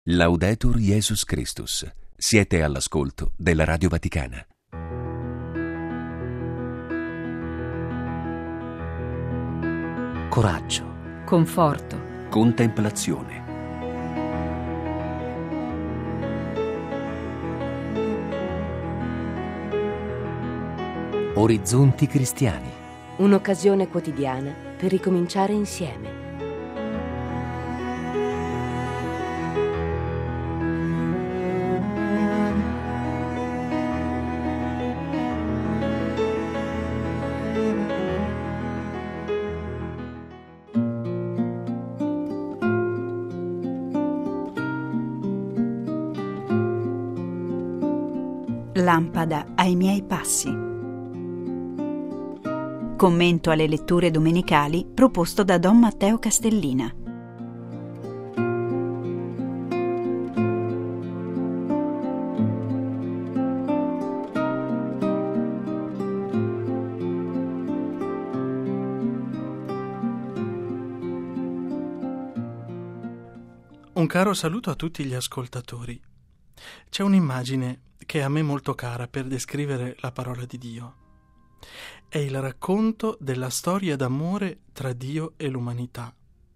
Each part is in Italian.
Laudetur Jesus Christus. Siete all'ascolto della Radio Vaticana. Coraggio, conforto, contemplazione. Orizzonti cristiani. un'occasione quotidiana per ricominciare insieme. Lampada ai miei passi. Commento alle letture domenicali proposto da Don Matteo Castellina. Un caro saluto a tutti gli ascoltatori. C'è un'immagine che è a me molto cara per descrivere la parola di Dio. È il racconto della storia d'amore tra Dio e l'umanità.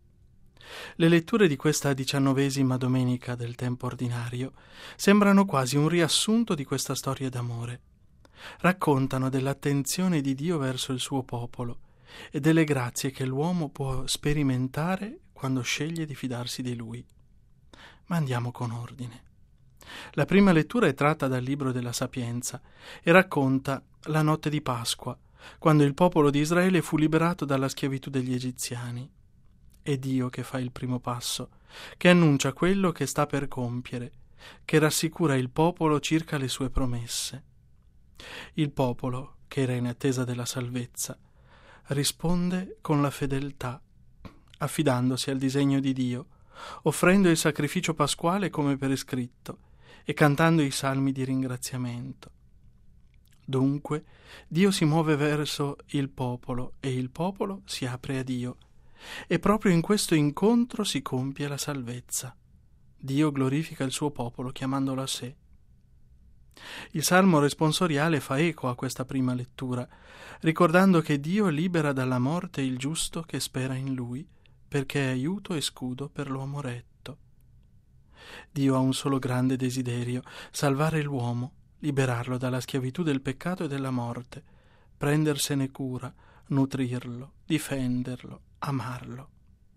Le letture di questa 19ª domenica del tempo ordinario sembrano quasi un riassunto di questa storia d'amore. Raccontano dell'attenzione di Dio verso il suo popolo e delle grazie che l'uomo può sperimentare quando sceglie di fidarsi di Lui. Ma andiamo con ordine. La prima lettura è tratta dal libro della Sapienza e racconta la notte di Pasqua, quando il popolo di Israele fu liberato dalla schiavitù degli egiziani. È Dio che fa il primo passo, che annuncia quello che sta per compiere, che rassicura il popolo circa le sue promesse. Il popolo, che era in attesa della salvezza, risponde con la fedeltà, affidandosi al disegno di Dio, offrendo il sacrificio pasquale come per iscritto e cantando i salmi di ringraziamento. Dunque, Dio si muove verso il popolo e il popolo si apre a Dio. E proprio in questo incontro si compie la salvezza. Dio glorifica il suo popolo chiamandolo a sé. Il salmo responsoriale fa eco a questa prima lettura, ricordando che Dio libera dalla morte il giusto che spera in Lui, perché è aiuto e scudo per l'uomo retto. Dio ha un solo grande desiderio: salvare l'uomo, liberarlo dalla schiavitù del peccato e della morte, prendersene cura, nutrirlo, difenderlo, amarlo.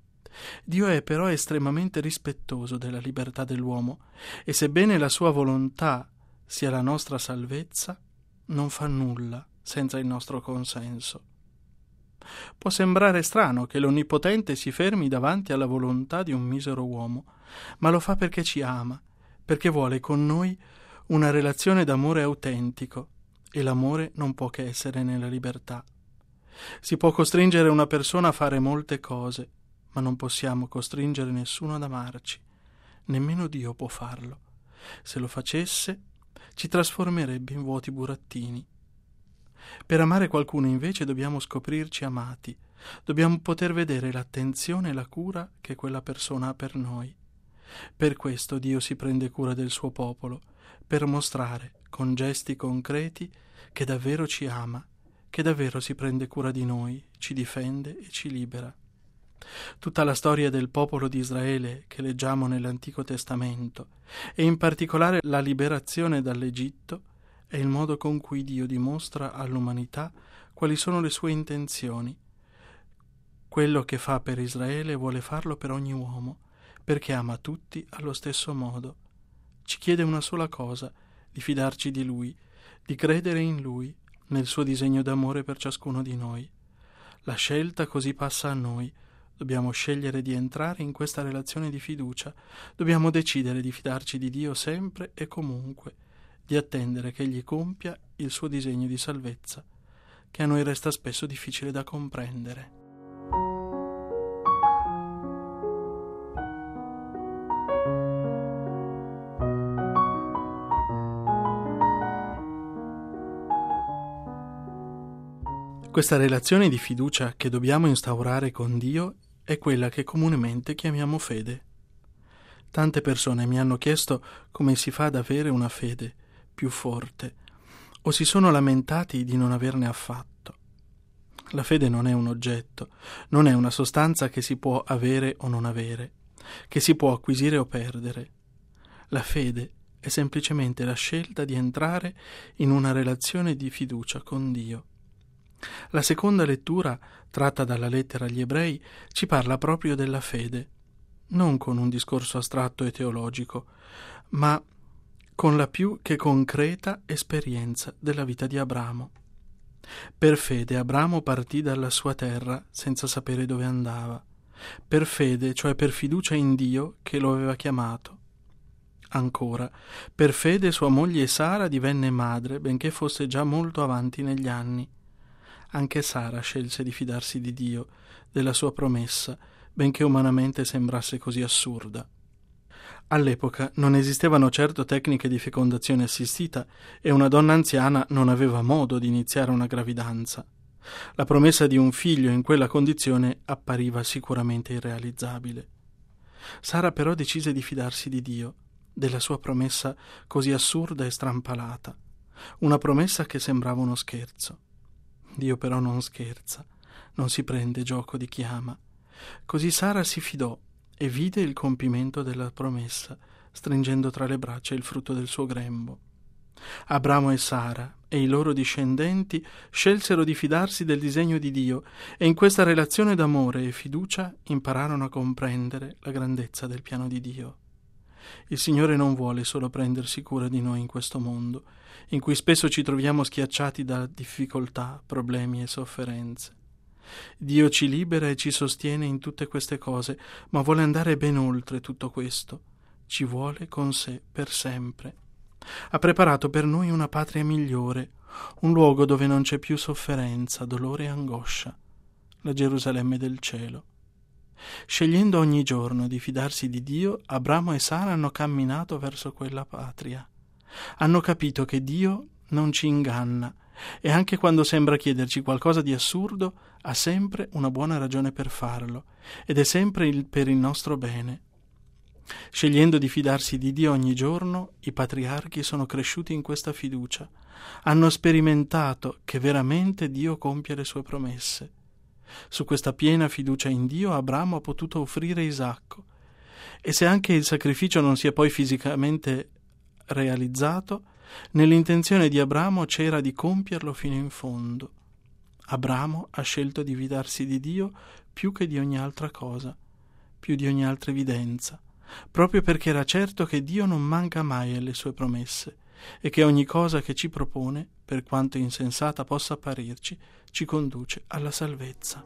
Dio è però estremamente rispettoso della libertà dell'uomo e sebbene la sua volontà sia la nostra salvezza, non fa nulla senza il nostro consenso. Può sembrare strano che l'Onnipotente si fermi davanti alla volontà di un misero uomo, ma lo fa perché ci ama, perché vuole con noi una relazione d'amore autentico, e l'amore non può che essere nella libertà. Si può costringere una persona a fare molte cose, ma non possiamo costringere nessuno ad amarci. Nemmeno Dio può farlo. Se lo facesse, ci trasformerebbe in vuoti burattini. Per amare qualcuno invece dobbiamo scoprirci amati, dobbiamo poter vedere l'attenzione e la cura che quella persona ha per noi. Per questo Dio si prende cura del suo popolo, per mostrare con gesti concreti che davvero ci ama, che davvero si prende cura di noi, ci difende e ci libera. Tutta la storia del popolo di Israele che leggiamo nell'Antico Testamento, e in particolare la liberazione dall'Egitto, è il modo con cui Dio dimostra all'umanità quali sono le sue intenzioni. Quello che fa per Israele vuole farlo per ogni uomo, perché ama tutti allo stesso modo. Ci chiede una sola cosa: di fidarci di Lui, di credere in Lui, nel suo disegno d'amore per ciascuno di noi. La scelta così passa a noi. Dobbiamo scegliere di entrare in questa relazione di fiducia, dobbiamo decidere di fidarci di Dio sempre e comunque, di attendere che Egli compia il suo disegno di salvezza, che a noi resta spesso difficile da comprendere. Questa relazione di fiducia che dobbiamo instaurare con Dio è quella che comunemente chiamiamo fede. Tante persone mi hanno chiesto come si fa ad avere una fede più forte, o si sono lamentati di non averne affatto. La fede non è un oggetto, non è una sostanza che si può avere o non avere, che si può acquisire o perdere. La fede è semplicemente la scelta di entrare in una relazione di fiducia con Dio. La seconda lettura, tratta dalla lettera agli Ebrei, ci parla proprio della fede, non con un discorso astratto e teologico, ma con la più che concreta esperienza della vita di Abramo. Per fede Abramo partì dalla sua terra senza sapere dove andava. Per fede, cioè per fiducia in Dio che lo aveva chiamato. Ancora, per fede sua moglie Sara divenne madre, benché fosse già molto avanti negli anni. Anche Sara scelse di fidarsi di Dio, della sua promessa, benché umanamente sembrasse così assurda. All'epoca non esistevano certo tecniche di fecondazione assistita e una donna anziana non aveva modo di iniziare una gravidanza. La promessa di un figlio in quella condizione appariva sicuramente irrealizzabile. Sara però decise di fidarsi di Dio, della sua promessa così assurda e strampalata, una promessa che sembrava uno scherzo. Dio però non scherza, non si prende gioco di chi ama. Così Sara si fidò e vide il compimento della promessa, stringendo tra le braccia il frutto del suo grembo. Abramo e Sara e i loro discendenti scelsero di fidarsi del disegno di Dio e in questa relazione d'amore e fiducia impararono a comprendere la grandezza del piano di Dio. Il Signore non vuole solo prendersi cura di noi in questo mondo, in cui spesso ci troviamo schiacciati da difficoltà, problemi e sofferenze. Dio ci libera e ci sostiene in tutte queste cose, ma vuole andare ben oltre tutto questo. Ci vuole con sé per sempre. Ha preparato per noi una patria migliore, un luogo dove non c'è più sofferenza, dolore e angoscia, la Gerusalemme del cielo. Scegliendo ogni giorno di fidarsi di Dio, Abramo e Sara hanno camminato verso quella patria. Hanno capito che Dio non ci inganna e anche quando sembra chiederci qualcosa di assurdo, ha sempre una buona ragione per farlo ed è sempre per il nostro bene. Scegliendo di fidarsi di Dio ogni giorno, i patriarchi sono cresciuti in questa fiducia, hanno sperimentato che veramente Dio compie le sue promesse. Su questa piena fiducia in Dio Abramo ha potuto offrire Isacco, e se anche il sacrificio non si è poi fisicamente realizzato, nell'intenzione di Abramo c'era di compierlo fino in fondo. Abramo ha scelto di fidarsi di Dio più che di ogni altra cosa, più di ogni altra evidenza, proprio perché era certo che Dio non manca mai alle sue promesse e che ogni cosa che ci propone, per quanto insensata possa apparirci, ci conduce alla salvezza.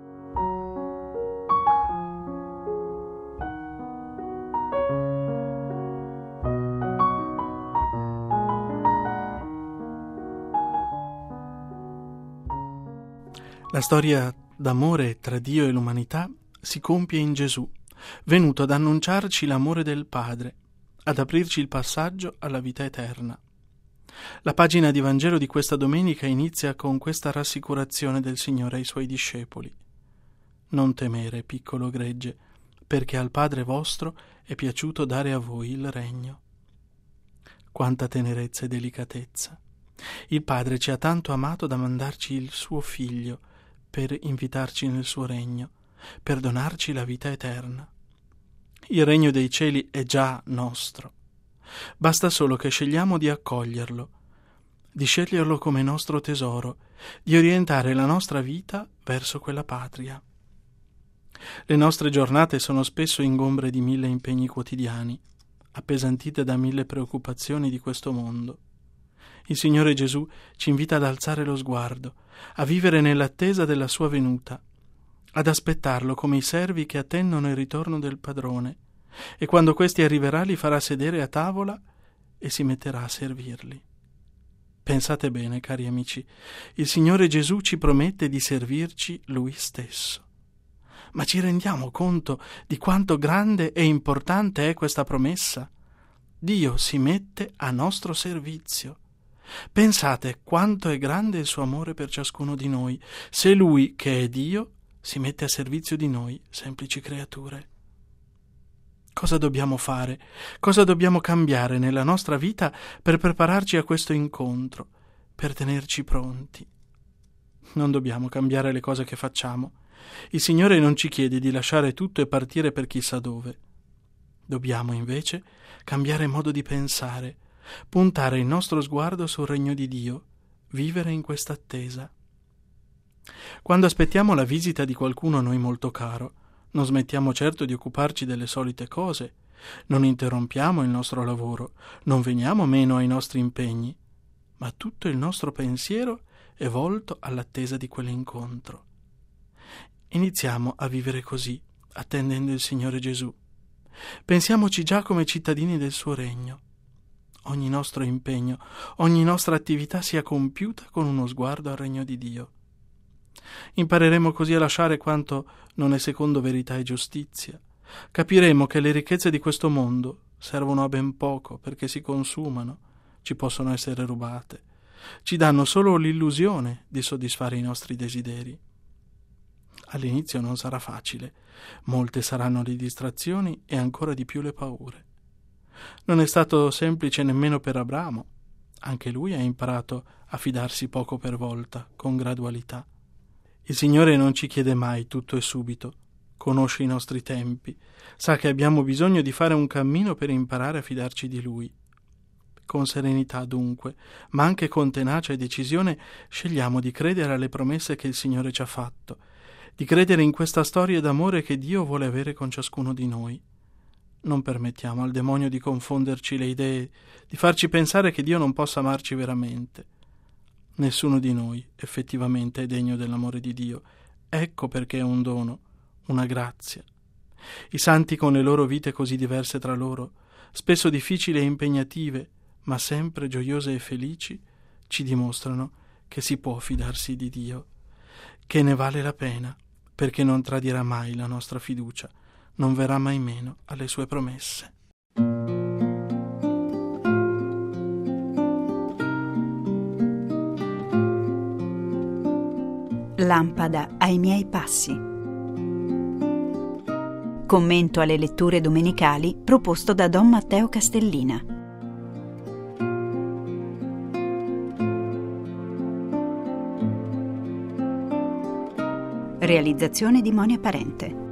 La storia d'amore tra Dio e l'umanità si compie in Gesù, venuto ad annunciarci l'amore del Padre, ad aprirci il passaggio alla vita eterna. La pagina di Vangelo di questa domenica inizia con questa rassicurazione del Signore ai Suoi discepoli. Non temere, piccolo gregge, perché al Padre vostro è piaciuto dare a voi il regno. Quanta tenerezza e delicatezza! Il Padre ci ha tanto amato da mandarci il suo Figlio per invitarci nel suo regno, per donarci la vita eterna. Il regno dei cieli è già nostro. Basta solo che scegliamo di accoglierlo, di sceglierlo come nostro tesoro, di orientare la nostra vita verso quella patria. Le nostre giornate sono spesso ingombre di 1000 impegni quotidiani, appesantite da 1000 preoccupazioni di questo mondo. Il Signore Gesù ci invita ad alzare lo sguardo, a vivere nell'attesa della sua venuta, ad aspettarlo come i servi che attendono il ritorno del padrone, e quando questi arriverà li farà sedere a tavola e si metterà a servirli. Pensate bene, cari amici, il Signore Gesù ci promette di servirci Lui stesso. Ma ci rendiamo conto di quanto grande e importante è questa promessa? Dio si mette a nostro servizio. Pensate quanto è grande il suo amore per ciascuno di noi, se Lui, che è Dio, si mette a servizio di noi, semplici creature. Cosa dobbiamo fare? Cosa dobbiamo cambiare nella nostra vita per prepararci a questo incontro, per tenerci pronti? Non dobbiamo cambiare le cose che facciamo. Il Signore non ci chiede di lasciare tutto e partire per chissà dove. Dobbiamo invece cambiare modo di pensare, puntare il nostro sguardo sul regno di Dio, vivere in questa attesa. Quando aspettiamo la visita di qualcuno a noi molto caro, non smettiamo certo di occuparci delle solite cose, non interrompiamo il nostro lavoro, non veniamo meno ai nostri impegni, ma tutto il nostro pensiero è volto all'attesa di quell'incontro. Iniziamo a vivere così, attendendo il Signore Gesù. Pensiamoci già come cittadini del suo regno. Ogni nostro impegno, ogni nostra attività sia compiuta con uno sguardo al regno di Dio. Impareremo così a lasciare quanto non è secondo verità e giustizia. Capiremo che le ricchezze di questo mondo servono a ben poco perché si consumano, ci possono essere rubate, ci danno solo l'illusione di soddisfare i nostri desideri. All'inizio non sarà facile, molte saranno le distrazioni e ancora di più le paure. Non è stato semplice nemmeno per Abramo, anche lui ha imparato a fidarsi poco per volta, con gradualità. Il Signore non ci chiede mai tutto e subito, conosce i nostri tempi, sa che abbiamo bisogno di fare un cammino per imparare a fidarci di Lui. Con serenità dunque, ma anche con tenacia e decisione, scegliamo di credere alle promesse che il Signore ci ha fatto, di credere in questa storia d'amore che Dio vuole avere con ciascuno di noi. Non permettiamo al demonio di confonderci le idee, di farci pensare che Dio non possa amarci veramente. Nessuno di noi effettivamente è degno dell'amore di Dio. Ecco perché è un dono, una grazia. I santi con le loro vite così diverse tra loro, spesso difficili e impegnative, ma sempre gioiose e felici, ci dimostrano che si può fidarsi di Dio, che ne vale la pena, perché non tradirà mai la nostra fiducia, non verrà mai meno alle sue promesse. Lampada ai miei passi. Commento alle letture domenicali proposto da Don Matteo Castellina. Realizzazione di Monia Parente.